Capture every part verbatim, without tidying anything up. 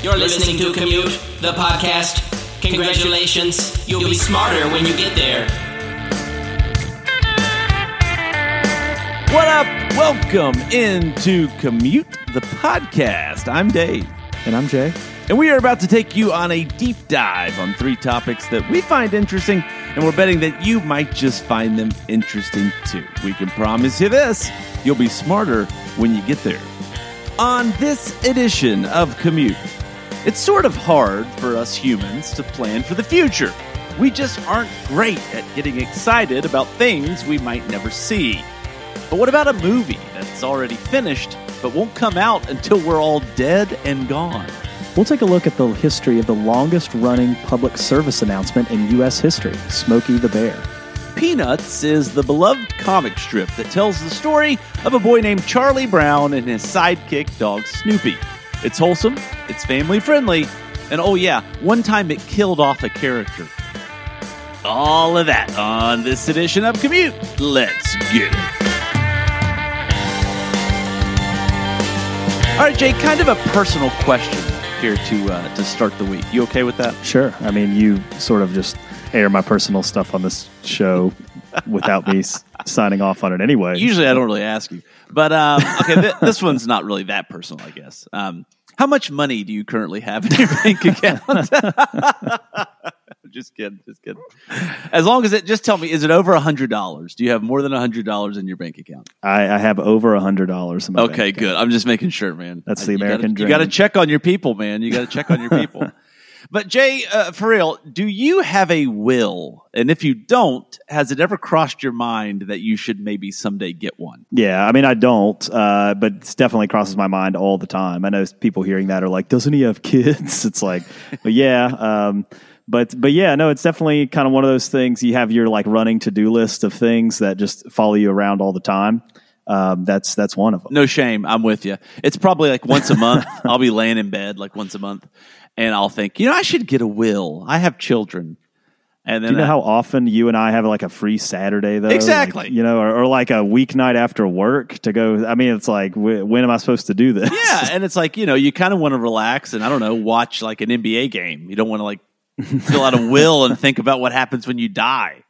You're listening to Commute, the podcast. Congratulations, you'll be smarter when you get there. What up? Welcome into Commute, the podcast. I'm Dave. And I'm Jay. And we are about to take you on a deep dive on three topics that we find interesting, and we're betting that you might just find them interesting too. We can promise you this, you'll be smarter when you get there. On this edition of Commute, it's sort of hard for us humans to plan for the future. We just aren't great at getting excited about things we might never see. But what about a movie that's already finished but won't come out until we're all dead and gone? We'll take a look at the history of the longest-running public service announcement in U S history, Smokey the Bear. Peanuts is the beloved comic strip that tells the story of a boy named Charlie Brown and his sidekick dog Snoopy. It's wholesome, it's family-friendly, and oh yeah, one time it killed off a character. All of that on this edition of Commute. Let's get it. All right, Jay, kind of a personal question here to uh, to start the week. You okay with that? Sure. I mean, you sort of just air my personal stuff on this show without me s- signing off on it anyway. Usually I don't really ask you. But, um, okay, th- this one's not really that personal, I guess. Um, how much money do you currently have in your bank account? Just kidding, just kidding. As long as it, just tell me, is it over one hundred dollars? Do you have more than one hundred dollars in your bank account? I, I have over one hundred dollars in my Okay, bank good. account. I'm just making sure, man. That's the You American gotta, dream. You got to check on your people, man. You got to check on your people. But Jay, uh, for real, do you have a will? And if you don't, has it ever crossed your mind that you should maybe someday get one? Yeah, I mean, I don't, uh, but it definitely crosses my mind all the time. I know people hearing that are like, doesn't he have kids? It's like, but yeah, um, But but yeah, no, it's definitely kind of one of those things. You have your like running to-do list of things that just follow you around all the time. Um, that's that's one of them. No shame, I'm with you. It's probably like once a month. I'll be laying in bed like once a month, and I'll think, you know, I should get a will. I have children. And then Do you know I, how often you and I have like a free Saturday though? Exactly. Like, you know, or, or like a weeknight after work to go. I mean, it's like, wh- when am I supposed to do this? Yeah, and it's like, you know, you kind of want to relax and I don't know, watch like an N B A game. You don't want to like fill out a will and think about what happens when you die.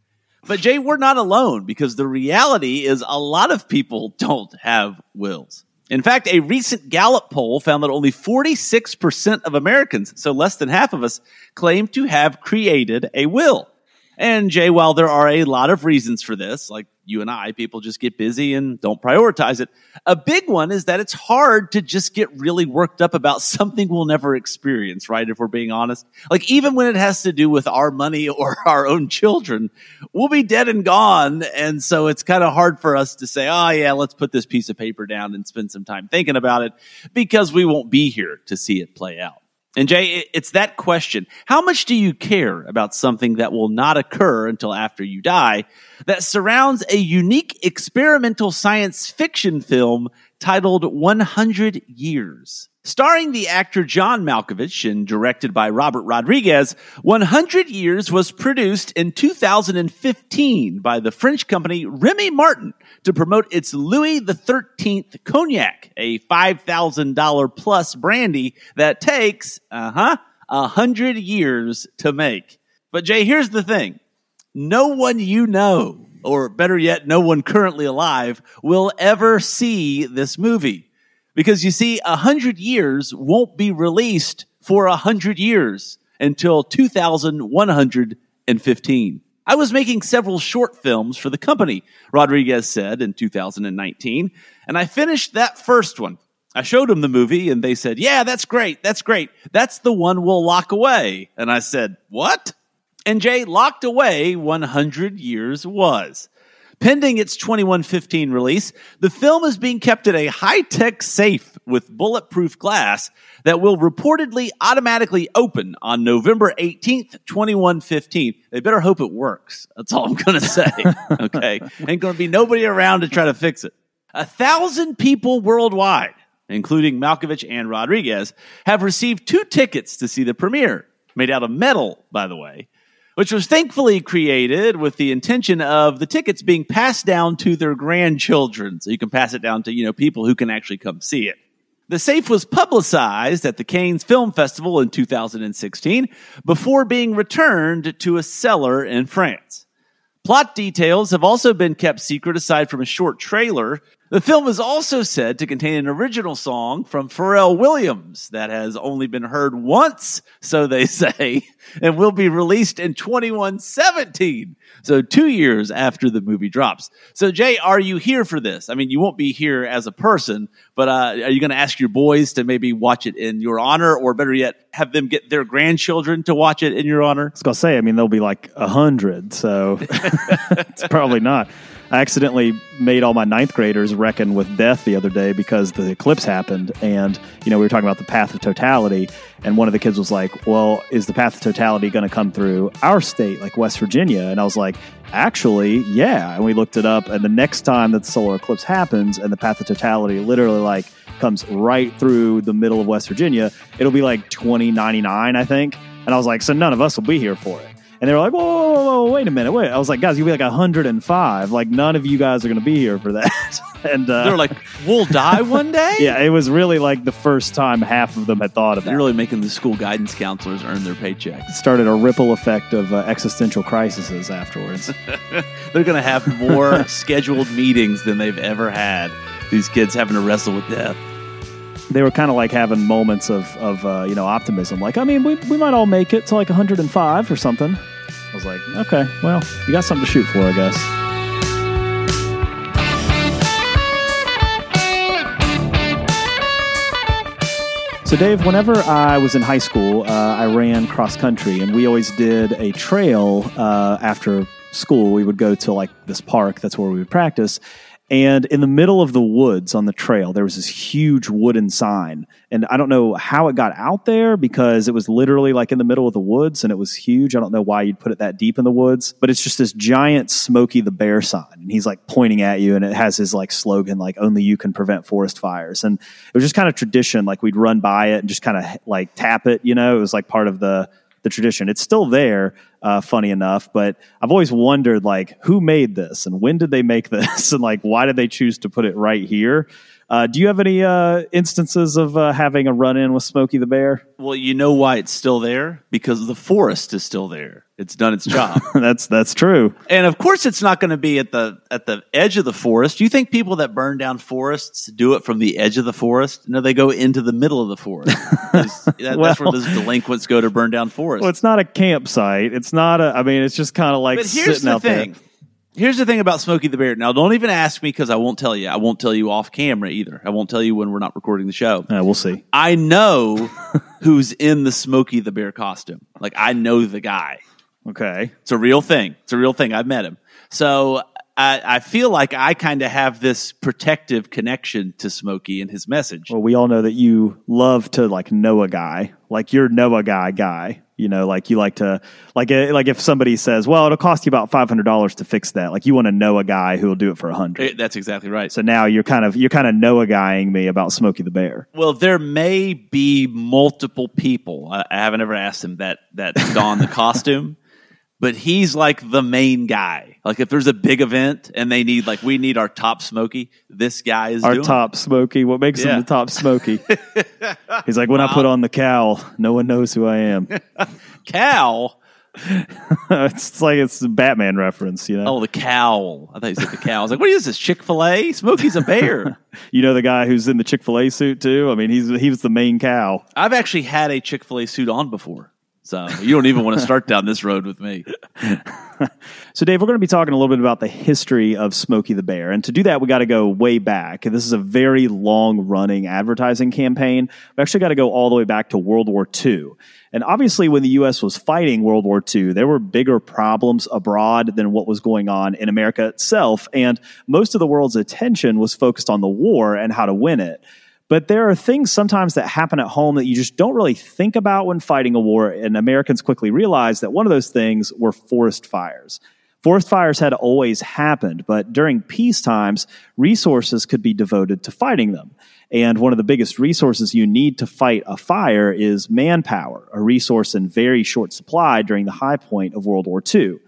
But Jay, we're not alone because the reality is a lot of people don't have wills. In fact, a recent Gallup poll found that only forty-six percent of Americans, so less than half of us, claim to have created a will. And Jay, while there are a lot of reasons for this, like you and I, people just get busy and don't prioritize it. A big one is that it's hard to just get really worked up about something we'll never experience, right? If we're being honest. Like even when it has to do with our money or our own children, we'll be dead and gone. And so it's kind of hard for us to say, oh yeah, let's put this piece of paper down and spend some time thinking about it because we won't be here to see it play out. And Jay, it's that question. How much do you care about something that will not occur until after you die that surrounds a unique experimental science fiction film titled one hundred years? Starring the actor John Malkovich and directed by Robert Rodriguez, one hundred years was produced in two thousand fifteen by the French company Remy Martin to promote its Louis the thirteenth Cognac, a five thousand dollars plus brandy that takes, uh-huh, one hundred years to make. But Jay, here's the thing. No one you know, or better yet, no one currently alive, will ever see this movie. Because you see, one hundred years won't be released for one hundred years until two thousand one hundred fifteen. I was making several short films for the company, Rodriguez said in two thousand nineteen, and I finished that first one. I showed them the movie, and they said, yeah, that's great, that's great. That's the one we'll lock away. And I said, what? And Jay, locked away one hundred years was. Pending its twenty-one fifteen release, the film is being kept in a high-tech safe with bulletproof glass that will reportedly automatically open on November eighteenth, twenty-one fifteen. They better hope it works. That's all I'm going to say. Okay? Ain't going to be nobody around to try to fix it. A thousand people worldwide, including Malkovich and Rodriguez, have received two tickets to see the premiere, made out of metal, by the way, which was thankfully created with the intention of the tickets being passed down to their grandchildren. So you can pass it down to, you know, people who can actually come see it. The safe was publicized at the Cannes Film Festival in two thousand sixteen before being returned to a cellar in France. Plot details have also been kept secret aside from a short trailer. The film is also said to contain an original song from Pharrell Williams that has only been heard once, so they say, and will be released in twenty-one seventeen, so two years after the movie drops. So, Jay, are you here for this? I mean, you won't be here as a person, but uh, are you going to ask your boys to maybe watch it in your honor, or better yet, have them get their grandchildren to watch it in your honor? I was going to say, I mean, they'll be like a hundred, so it's probably not. I accidentally made all my ninth graders reckon with death the other day because the eclipse happened. And, you know, we were talking about the path of totality. And one of the kids was like, well, is the path of totality going to come through our state, like West Virginia? And I was like, actually, yeah. And we looked it up. And the next time that the solar eclipse happens and the path of totality literally like comes right through the middle of West Virginia, it'll be like twenty ninety-nine, I think. And I was like, so none of us will be here for it. And they were like, whoa, whoa, whoa, whoa, wait a minute, wait. I was like, guys, you'll be like one hundred five. Like, none of you guys are going to be here for that. and uh, They're like, we'll die one day? Yeah, it was really like the first time half of them had thought of that. They're really making the school guidance counselors earn their paycheck. It started a ripple effect of uh, existential crises afterwards. They're going to have more scheduled meetings than they've ever had. These kids having to wrestle with death. They were kind of like having moments of, of uh, you know, optimism. Like, I mean, we, we might all make it to like one hundred five or something. I was like, okay, well, you got something to shoot for, I guess. So, Dave, whenever I was in high school, uh, I ran cross country, and we always did a trail uh, after school. We would go to like this park. That's where we would practice. And in the middle of the woods on the trail, there was this huge wooden sign. And I don't know how it got out there because it was literally like in the middle of the woods and it was huge. I don't know why you'd put it that deep in the woods, but it's just this giant Smokey the Bear sign. And he's like pointing at you and it has his like slogan, like only you can prevent forest fires. And it was just kind of tradition. Like we'd run by it and just kind of like tap it, you know, it was like part of the, the tradition. It's still there, uh, funny enough, but I've always wondered, like, who made this and when did they make this? And, like, why did they choose to put it right here? Uh, do you have any uh, instances of uh, having a run-in with Smokey the Bear? Well, you know why it's still there? Because the forest is still there. It's done its job. that's that's true. And, of course, it's not going to be at the at the edge of the forest. Do you think people that burn down forests do it from the edge of the forest? No, they go into the middle of the forest. that, well, that's where those delinquents go to burn down forests. Well, it's not a campsite. It's not a, I mean, it's just kind of like but here's sitting the out thing. there. Here's the thing about Smokey the Bear. Now, don't even ask me because I won't tell you. I won't tell you off camera either. I won't tell you when we're not recording the show. Uh, we'll see. I know who's in the Smokey the Bear costume. Like, I know the guy. Okay. It's a real thing. It's a real thing. I've met him. So I, I feel like I kind of have this protective connection to Smokey and his message. Well, we all know that you love to like know a guy, like you're know a guy guy. You know, like you like to, like, like if somebody says, well, it'll cost you about five hundred dollars to fix that. Like you want to know a guy who will do it for a hundred. That's exactly right. So now you're kind of, you're kind of know a guying me about Smokey the Bear. Well, there may be multiple people. I, I haven't ever asked him that, that don the costume, but he's like the main guy. Like if there's a big event and they need, like we need our top Smokey, this guy is our doing top Smokey. What makes yeah. him the top Smokey? He's like, when wow. I put on the cowl, no one knows who I am. Cowl? It's like it's a Batman reference, you know? Oh, the cowl. I thought you said the cowl. I was like, what is this, Chick-fil-A? Smokey's a bear. You know the guy who's in the Chick-fil-A suit too? I mean, he's he was the main cow. I've actually had a Chick-fil-A suit on before. So you don't even want to start down this road with me. So, Dave, we're going to be talking a little bit about the history of Smokey the Bear. And to do that, we got to go way back. This is a very long-running advertising campaign. We actually got to go all the way back to World War Two. And obviously, when the U S was fighting World War Two, there were bigger problems abroad than what was going on in America itself. And most of the world's attention was focused on the war and how to win it. But there are things sometimes that happen at home that you just don't really think about when fighting a war, and Americans quickly realized that one of those things were forest fires. Forest fires had always happened, but during peace times, resources could be devoted to fighting them. And one of the biggest resources you need to fight a fire is manpower, a resource in very short supply during the high point of World War Two.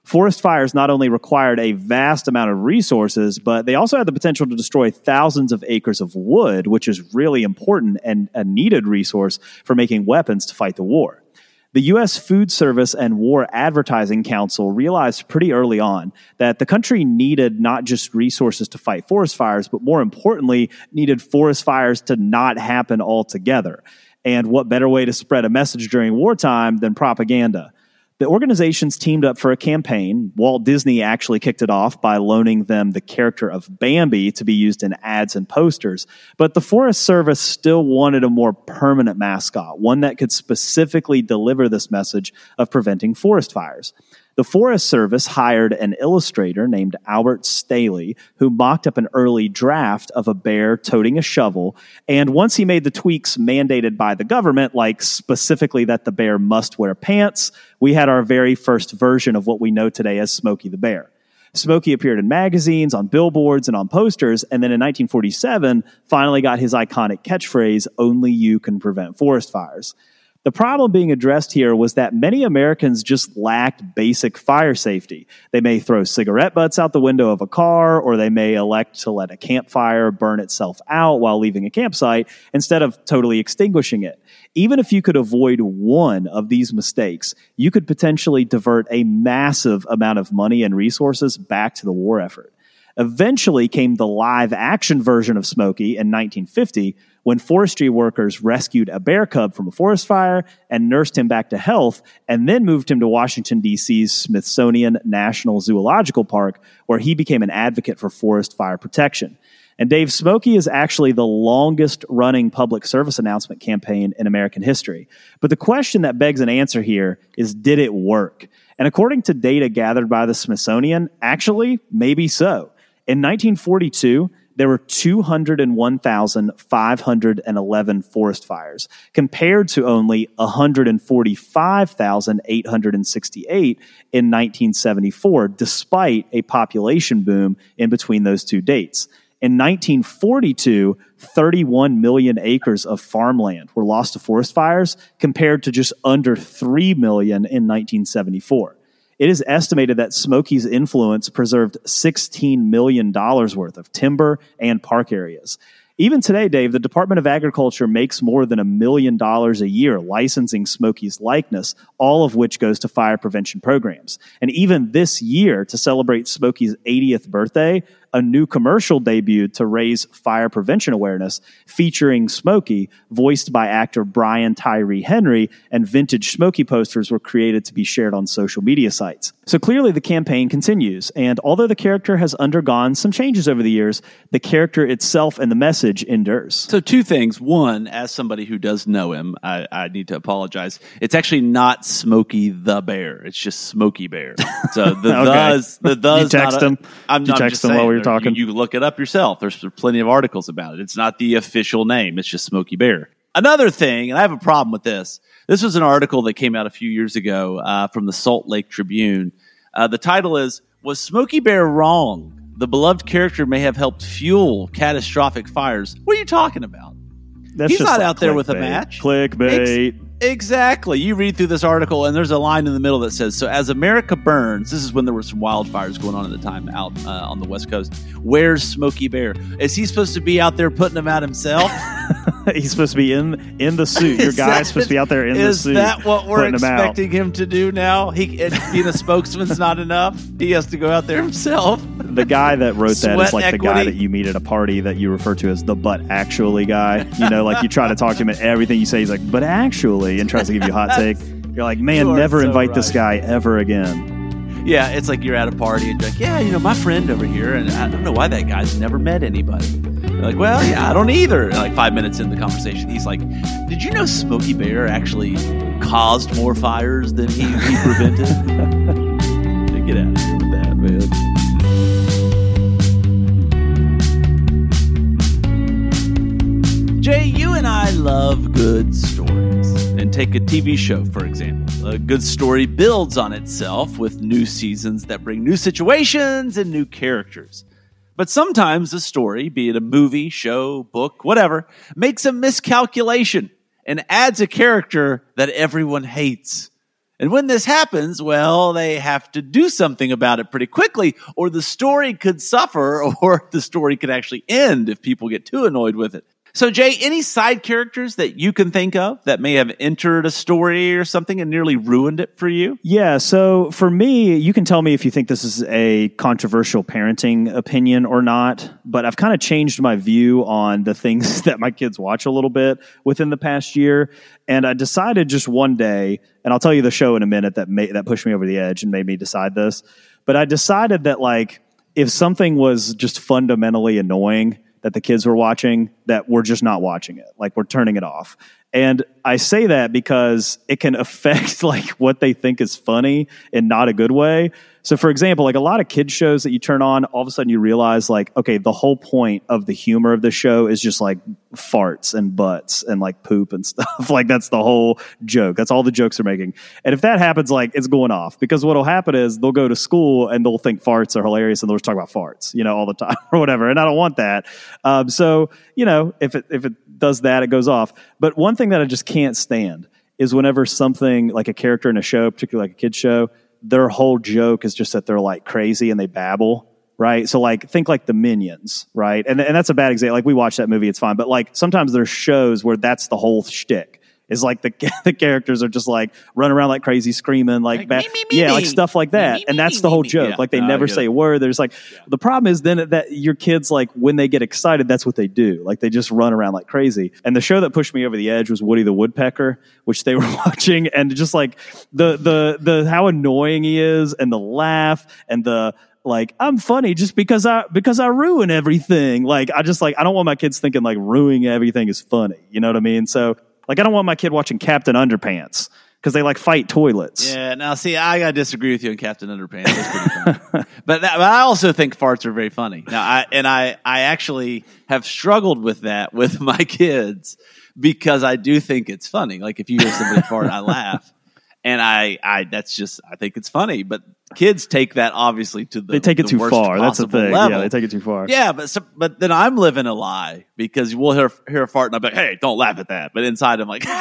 Forest fires not only required a vast amount of resources, but they also had the potential to destroy thousands of acres of wood, which is really important and a needed resource for making weapons to fight the war. The U S Food Service and War Advertising Council realized pretty early on that the country needed not just resources to fight forest fires, but more importantly, needed forest fires to not happen altogether. And what better way to spread a message during wartime than propaganda? The organizations teamed up for a campaign. Walt Disney actually kicked it off by loaning them the character of Bambi to be used in ads and posters. But the Forest Service still wanted a more permanent mascot, one that could specifically deliver this message of preventing forest fires. The Forest Service hired an illustrator named Albert Staley, who mocked up an early draft of a bear toting a shovel. And once he made the tweaks mandated by the government, like specifically that the bear must wear pants, we had our very first version of what we know today as Smokey the Bear. Smokey appeared in magazines, on billboards, and on posters, and then in nineteen forty-seven finally got his iconic catchphrase, "Only you can prevent forest fires." The problem being addressed here was that many Americans just lacked basic fire safety. They may throw cigarette butts out the window of a car, or they may elect to let a campfire burn itself out while leaving a campsite instead of totally extinguishing it. Even if you could avoid one of these mistakes, you could potentially divert a massive amount of money and resources back to the war effort. Eventually came the live-action version of Smokey in nineteen fifty, when forestry workers rescued a bear cub from a forest fire and nursed him back to health, and then moved him to Washington, D C's Smithsonian National Zoological Park, where he became an advocate for forest fire protection. And Dave, Smokey is actually the longest-running public service announcement campaign in American history. But the question that begs an answer here is, did it work? And according to data gathered by the Smithsonian, actually, maybe so. In nineteen forty-two, there were two hundred one thousand five hundred eleven forest fires, compared to only one hundred forty-five thousand eight hundred sixty-eight in nineteen seventy-four, despite a population boom in between those two dates. In nineteen forty-two, thirty-one million acres of farmland were lost to forest fires, compared to just under three million in nineteen seventy-four. It is estimated that Smokey's influence preserved sixteen million dollars worth of timber and park areas. Even today, Dave, the Department of Agriculture makes more than a million dollars a year licensing Smokey's likeness, all of which goes to fire prevention programs. And even this year, to celebrate Smokey's eightieth birthday, a new commercial debuted to raise fire prevention awareness, featuring Smokey, voiced by actor Brian Tyree Henry, and vintage Smokey posters were created to be shared on social media sites. So clearly the campaign continues, and although the character has undergone some changes over the years, the character itself and the message endures. So two things. One, as somebody who does know him, I, I need to apologize. It's actually not Smokey the Bear. It's just Smokey Bear. So the okay. thes, the thes. You text not a, him. I'm you not text just him saying, while we were talking. You, you look it up yourself. There's plenty of articles about it. It's not the official name. It's just Smokey Bear. Another thing, and I have a problem with this. This was an article that came out a few years ago uh, from the Salt Lake Tribune. Uh, the title is, "Was Smokey Bear Wrong? The beloved character may have helped fuel catastrophic fires." What are you talking about? That's He's just not like out there with a clickbait. match. Clickbait. Ex- exactly. You read through this article, and there's a line in the middle that says, "So as America burns," this is when there were some wildfires going on at the time out uh, on the West Coast. "Where's Smokey Bear? Is he supposed to be out there putting them out himself?" He's supposed to be in in the suit. Your Is guy's that- supposed to be out there in the Is suit. that what we're putting 'em out. expecting him to do now? He and being a spokesman's not enough. He has to go out there himself. The guy that wrote that Sweat is like the guy equity. that you meet at a party that you refer to as the "but actually" guy. You know, like you try to talk to him and everything you say, he's like, "but actually," and tries to give you a hot take. You're like, man, You are never so invite this right. guy ever again. Yeah, it's like you're at a party and you're like, "Yeah, you know, my friend over here, and I don't know why that guy's never met anybody." You're like, "Well, yeah, I don't either." And like five minutes in the conversation, he's like, "Did you know Smokey Bear actually caused more fires than he, he prevented?" Get out of here with that, man. Jay, you and I love good stories. And take a T V show, for example. A good story builds on itself with new seasons that bring new situations and new characters. But sometimes a story, be it a movie, show, book, whatever, makes a miscalculation and adds a character that everyone hates. And when this happens, well, they have to do something about it pretty quickly, or the story could suffer, or the story could actually end if people get too annoyed with it. So, Jay, any side characters that you can think of that may have entered a story or something and nearly ruined it for you? Yeah, so for me, you can tell me if you think this is a controversial parenting opinion or not, but I've kind of changed my view on the things that my kids watch a little bit within the past year. And I decided just one day, and I'll tell you the show in a minute that made, that pushed me over the edge and made me decide this, but I decided that, like, if something was just fundamentally annoying that the kids were watching, that we're just not watching it. Like, we're turning it off. And I say that because it can affect like what they think is funny in not a good way. So for example, like a lot of kids shows that you turn on, all of a sudden you realize like, okay, the whole point of the humor of the show is just like farts and butts and like poop and stuff. Like that's the whole joke. That's all the jokes they're making. And if that happens, like it's going off, because what'll happen is they'll go to school and they'll think farts are hilarious and they'll just talk about farts, you know, all the time or whatever. And I don't want that. Um, so, you know, if it, if it does that, it goes off. But one thing that I just can't stand is whenever something like a character in a show, particularly like a kid's show, their whole joke is just that they're like crazy and they babble, right? So like think like the Minions, right? And and that's a bad example. Like we watch that movie, it's fine. But like sometimes there's shows where that's the whole shtick. Is like the the characters are just like running around like crazy, screaming like, like ba- me, me, me, yeah, me. Like stuff like that, me, me, and that's me, the whole me, joke. Yeah. Like they no, never say a word. There's like yeah. The problem is then that your kids like when they get excited, that's what they do. Like they just run around like crazy. And the show that pushed me over the edge was Woody the Woodpecker, which they were watching, and just like the the the how annoying he is, and the laugh, and the like I'm funny just because I because I ruin everything. Like I just like I don't want my kids thinking like ruining everything is funny. You know what I mean? So. Like, I don't want my kid watching Captain Underpants because they, like, fight toilets. Yeah, now, see, I got to disagree with you on Captain Underpants. That's pretty funny. but, that, but I also think farts are very funny. Now, I and I, I actually have struggled with that with my kids because I do think it's funny. Like, if you hear somebody fart, I laugh. And I, I, that's just, I think it's funny. But kids take that obviously to the They take it the too worst far. That's the thing. Level. Yeah, they take it too far. Yeah, but so, but then I'm living a lie because we'll hear, hear a fart and I'm like, hey, don't laugh at that. But inside I'm like,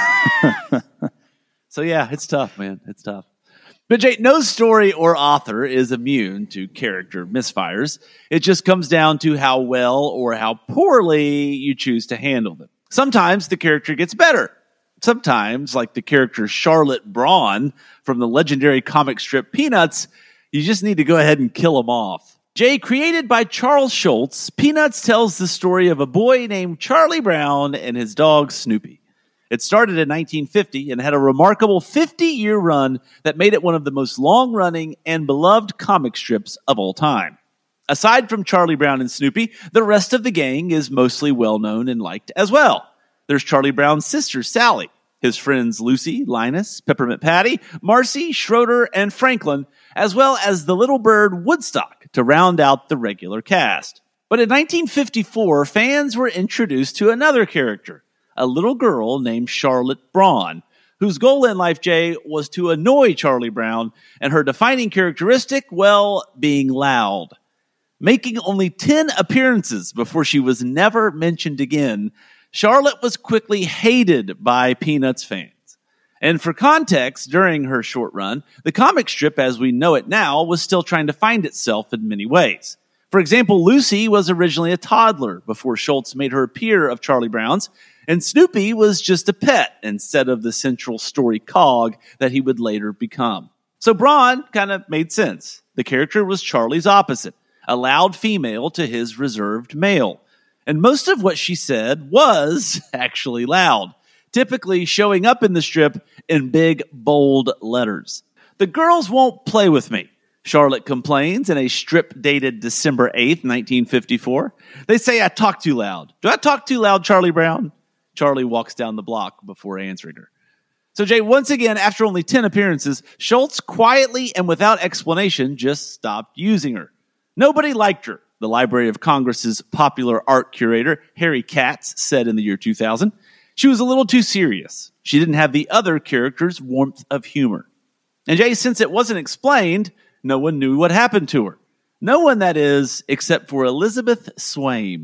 so yeah, it's tough, man. It's tough. But Jay, no story or author is immune to character misfires. It just comes down to how well or how poorly you choose to handle them. Sometimes the character gets better. Sometimes, like the character Charlotte Braun from the legendary comic strip Peanuts, you just need to go ahead and kill him off. Jay, created by Charles Schulz, Peanuts tells the story of a boy named Charlie Brown and his dog Snoopy. It started in nineteen fifty and had a remarkable fifty-year run that made it one of the most long-running and beloved comic strips of all time. Aside from Charlie Brown and Snoopy, the rest of the gang is mostly well-known and liked as well. There's Charlie Brown's sister, Sally, his friends Lucy, Linus, Peppermint Patty, Marcy, Schroeder, and Franklin, as well as the little bird Woodstock to round out the regular cast. But in nineteen fifty-four, fans were introduced to another character, a little girl named Charlotte Braun, whose goal in life, Jay, was to annoy Charlie Brown, and her defining characteristic, well, being loud. Making only ten appearances before she was never mentioned again, Charlotte was quickly hated by Peanuts fans. And for context, during her short run, the comic strip as we know it now was still trying to find itself in many ways. For example, Lucy was originally a toddler before Schulz made her a peer of Charlie Brown's, and Snoopy was just a pet instead of the central story cog that he would later become. So Braun kind of made sense. The character was Charlie's opposite, a loud female to his reserved male. And most of what she said was actually loud, typically showing up in the strip in big, bold letters. The girls won't play with me, Charlotte complains in a strip dated December eighth, nineteen fifty-four. They say I talk too loud. Do I talk too loud, Charlie Brown? Charlie walks down the block before answering her. So, Jay, once again, after only ten appearances, Schulz quietly and without explanation just stopped using her. Nobody liked her. The Library of Congress's popular art curator, Harry Katz, said in the year two thousand. She was a little too serious. She didn't have the other characters' warmth of humor. And Jay, since it wasn't explained, no one knew what happened to her. No one, that is, except for Elizabeth Swaim.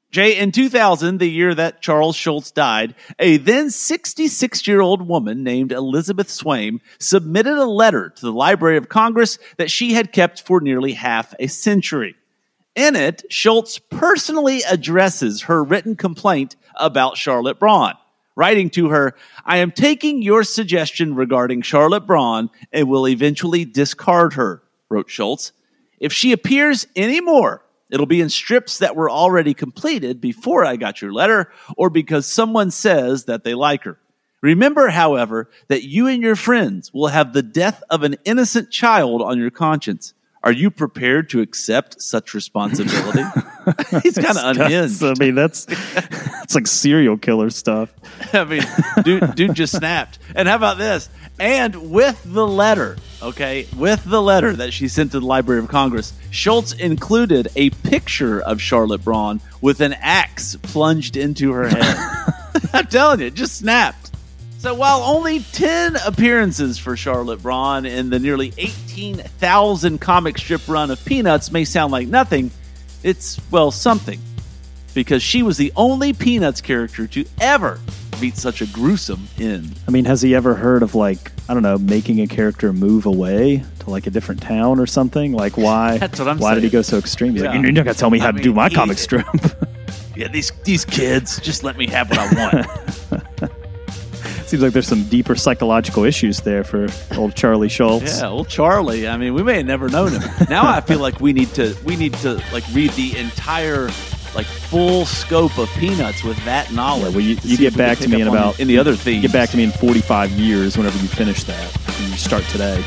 Jay, in two thousand, the year that Charles Schulz died, a then sixty-six-year-old woman named Elizabeth Swaim submitted a letter to the Library of Congress that she had kept for nearly half a century. In it, Schulz personally addresses her written complaint about Charlotte Braun, writing to her, "I am taking your suggestion regarding Charlotte Braun and will eventually discard her," wrote Schulz. "If she appears anymore, it'll be in strips that were already completed before I got your letter or because someone says that they like her. Remember, however, that you and your friends will have the death of an innocent child on your conscience. Are you prepared to accept such responsibility?" He's kind of unhinged. I mean, that's it's like serial killer stuff. I mean, dude, dude just snapped. And how about this? And with the letter, okay, with the letter that she sent to the Library of Congress, Schulz included a picture of Charlotte Braun with an axe plunged into her head. I'm telling you, it just snapped. So while only ten appearances for Charlotte Braun in the nearly eighteen thousand comic strip run of Peanuts may sound like nothing, it's, well, something. Because she was the only Peanuts character to ever meet such a gruesome end. I mean, has he ever heard of, like, I don't know, making a character move away to, like, a different town or something? Like, why That's what I'm Why saying. did he go so extreme? He's Yeah. like, you're not going to tell me how I to mean, do my he- comic strip. Yeah, these these kids, just let me have what I want. Seems like there's some deeper psychological issues there for old Charlie Schulz. Yeah, old Charlie. I mean, we may have never known him. Now I feel like we need to we need to like read the entire like full scope of Peanuts with that knowledge. Yeah, well, you, to you see if get we back can to pick me in up on about any other themes. Get back to me in forty-five years whenever you finish that. And you start today.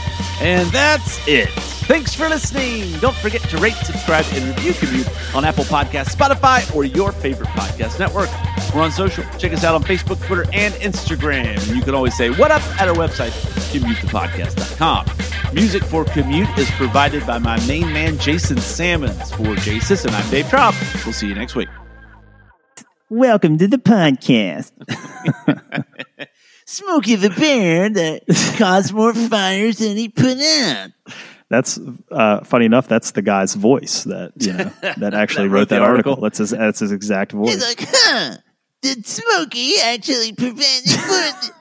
And that's it. Thanks for listening. Don't forget to rate, subscribe, and review Commute on Apple Podcasts, Spotify, or your favorite podcast network. We're on social. Check us out on Facebook, Twitter, and Instagram. And you can always say what up at our website, commute the podcast dot com. Music for Commute is provided by my main man, Jason Sammons. For Jay Sisson, I'm Dave Trop. We'll see you next week. Welcome to the podcast. Smokey the Bear that caused more fires than he put out. That's uh, funny enough. That's the guy's voice that you know that actually That wrote, wrote that the article. article. That's his. That's his exact voice. He's like, huh? Did Smokey actually prevent it?